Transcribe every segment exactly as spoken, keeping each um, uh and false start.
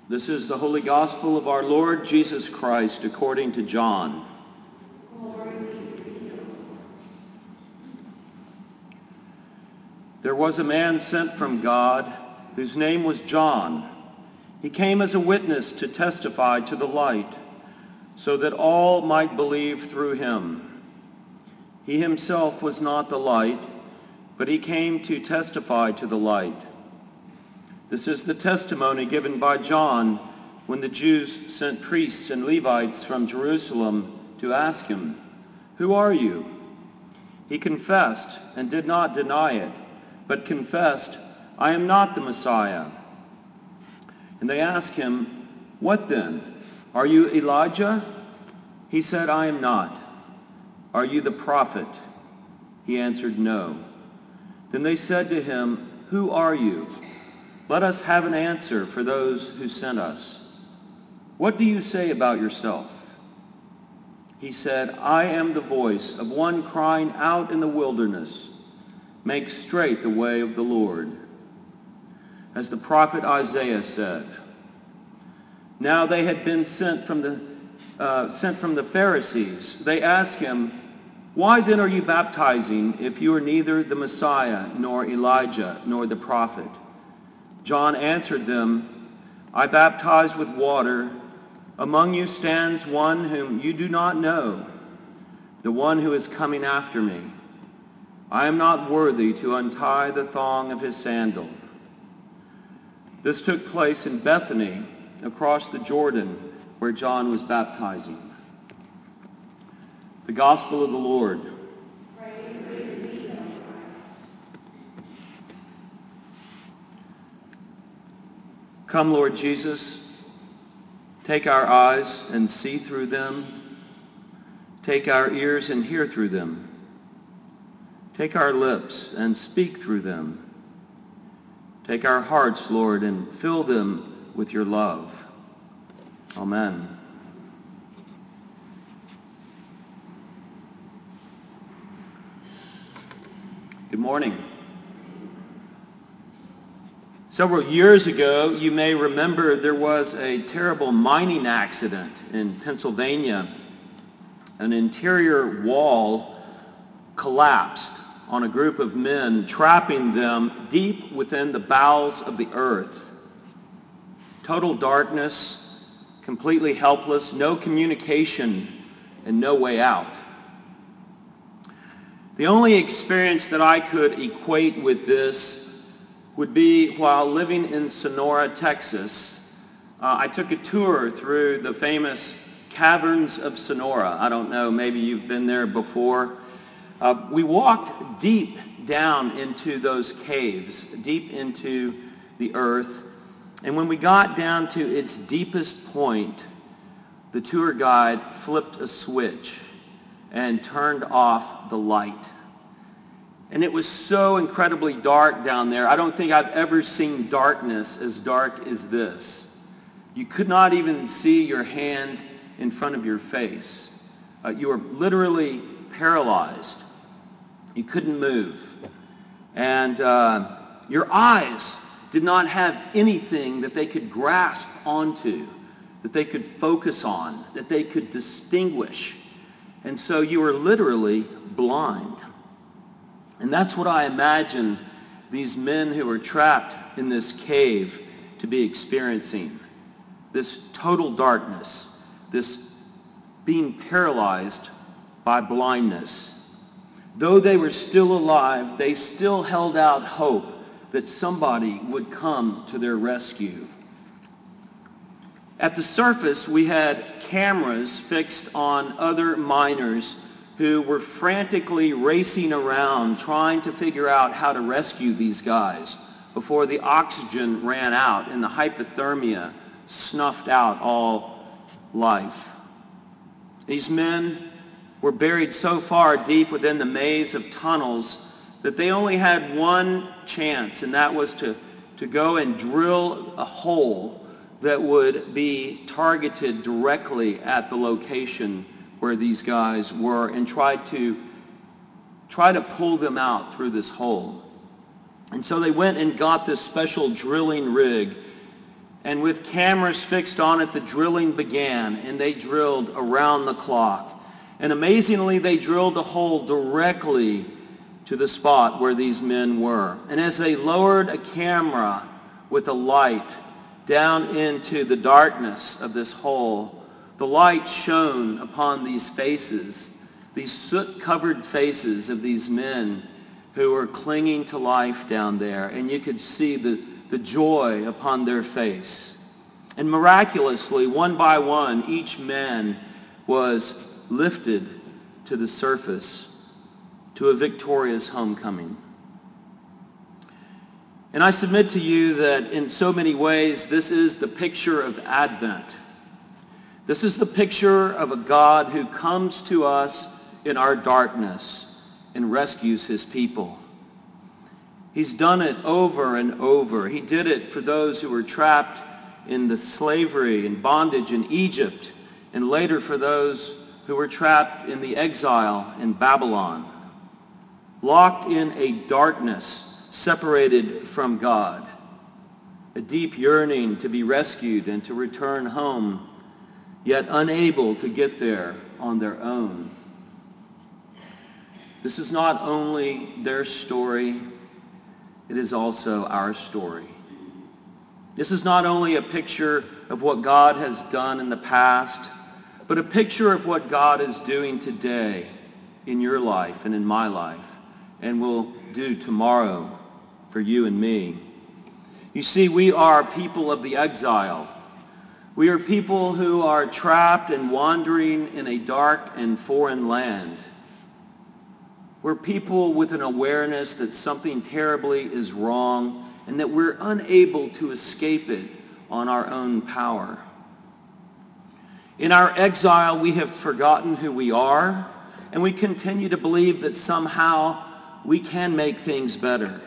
This is the Holy Gospel of our Lord Jesus Christ according to John. There was a man sent from God whose name was John. He came as a witness to testify to the light, so that all might believe through him. He himself was not the light, but he came to testify to the light. This is the testimony given by John when the Jews sent priests and Levites from Jerusalem to ask him, "Who are you?" He confessed and did not deny it, but confessed, "I am not the Messiah." And they asked him, "What then? Are you Elijah?" He said, "I am not." "Are you the prophet?" He answered, "No." Then they said to him, "Who are you? Let us have an answer for those who sent us. What do you say about yourself?" He said, "I am the voice of one crying out in the wilderness, 'Make straight the way of the Lord,' as the prophet Isaiah said." Now they had been sent from the uh, sent from the Pharisees. They asked him, "Why then are you baptizing if you are neither the Messiah, nor Elijah, nor the prophet?" John answered them, "I baptize with water. Among you stands one whom you do not know, the one who is coming after me. I am not worthy to untie the thong of his sandal." This took place in Bethany, across the Jordan, where John was baptizing. The Gospel of the Lord. Come, Lord Jesus, take our eyes and see through them. Take our ears and hear through them. Take our lips and speak through them. Take our hearts, Lord, and fill them with your love. Amen. Good morning. Several years ago, you may remember there was a terrible mining accident in Pennsylvania. An interior wall collapsed on a group of men, trapping them deep within the bowels of the earth. Total darkness, completely helpless, no communication, and no way out. The only experience that I could equate with this would be while living in Sonora, Texas. Uh, I took a tour through the famous Caverns of Sonora. I don't know, maybe you've been there before. Uh, we walked deep down into those caves, deep into the earth. And when we got down to its deepest point, the tour guide flipped a switch and turned off the light. And it was so incredibly dark down there. I don't think I've ever seen darkness as dark as this. You could not even see your hand in front of your face. Uh, you were literally paralyzed. You couldn't move. And uh, your eyes did not have anything that they could grasp onto, that they could focus on, that they could distinguish. And so you were literally blind. And that's what I imagine these men who were trapped in this cave to be experiencing. This total darkness, this being paralyzed by blindness. Though they were still alive, they still held out hope that somebody would come to their rescue. At the surface, we had cameras fixed on other miners who were frantically racing around trying to figure out how to rescue these guys before the oxygen ran out and the hypothermia snuffed out all life. These men were buried so far deep within the maze of tunnels that they only had one chance, and that was to, to go and drill a hole that would be targeted directly at the location where these guys were and tried to try to pull them out through this hole. And so they went and got this special drilling rig, And with cameras fixed on it, the drilling began, and they drilled around the clock. And amazingly, they drilled a hole directly to the spot where these men were. And as they lowered a camera with a light down into the darkness of this hole, the light shone upon these faces, these soot-covered faces of these men who were clinging to life down there. And you could see the, the joy upon their face. And miraculously, one by one, each man was lifted to the surface to a victorious homecoming. And I submit to you that in so many ways, this is the picture of Advent. This is the picture of a God who comes to us in our darkness and rescues his people. He's done it over and over. He did it for those who were trapped in the slavery and bondage in Egypt, and later for those who were trapped in the exile in Babylon, locked in a darkness separated from God, a deep yearning to be rescued and to return home, yet unable to get there on their own. This is not only their story, it is also our story. This is not only a picture of what God has done in the past, but a picture of what God is doing today in your life and in my life, and will do tomorrow for you and me. You see, we are people of the exile. We are people who are trapped and wandering in a dark and foreign land. We're people with an awareness that something terribly is wrong and that we're unable to escape it on our own power. In our exile, we have forgotten who we are, and we continue to believe that somehow we can make things better.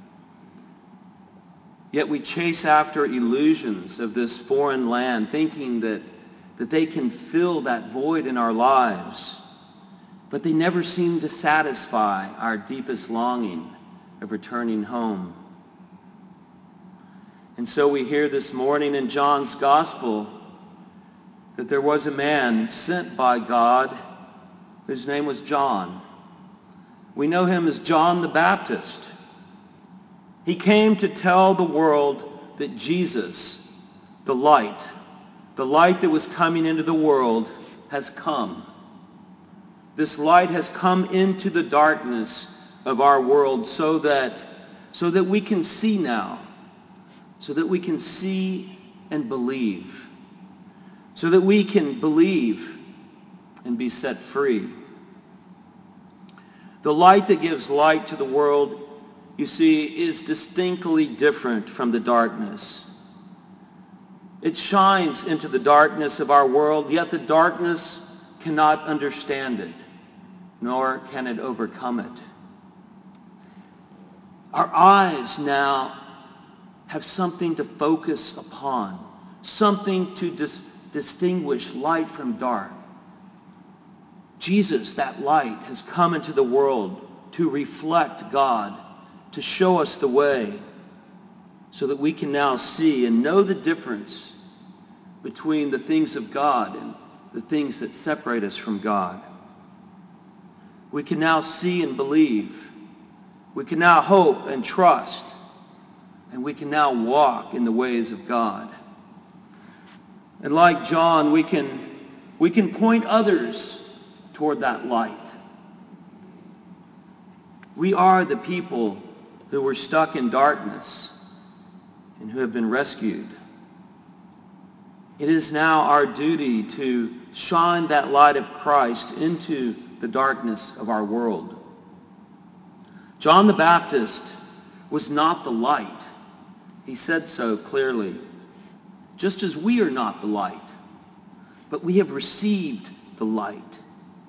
Yet we chase after illusions of this foreign land, thinking that, that they can fill that void in our lives. But they never seem to satisfy our deepest longing of returning home. And so we hear this morning in John's Gospel that there was a man sent by God whose name was John. We know him as John the Baptist. He came to tell the world that Jesus, the light, the light that was coming into the world, has come. This light has come into the darkness of our world so that, so that we can see now, so that we can see and believe, so that we can believe and be set free. The light that gives light to the world, you see, is distinctly different from the darkness. It shines into the darkness of our world, yet the darkness cannot understand it, nor can it overcome it. Our eyes now have something to focus upon, something to dis- distinguish light from dark. Jesus, that light, has come into the world to reflect God, to show us the way, so that we can now see and know the difference between the things of God and the things that separate us from God. We can now see and believe. We can now hope and trust. And we can now walk in the ways of God. And like John, we can, we can point others toward that light. We are the people who were stuck in darkness and who have been rescued. It is now our duty to shine that light of Christ into the darkness of our world. John the Baptist was not the light. He said so clearly. Just as we are not the light, but we have received the light.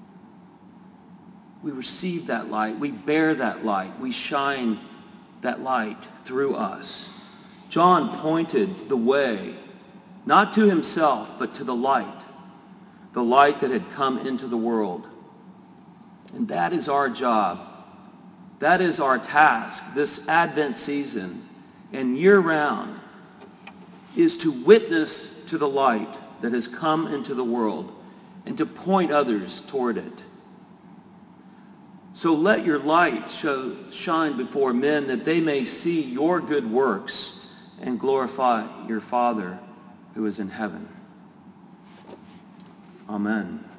We receive that light. We bear that light. We shine that light through us. John pointed the way, not to himself, but to the light, the light that had come into the world. And that is our job. That is our task this Advent season and year-round, is to witness to the light that has come into the world and to point others toward it. So let your light show, shine before men that they may see your good works and glorify your Father who is in heaven. Amen.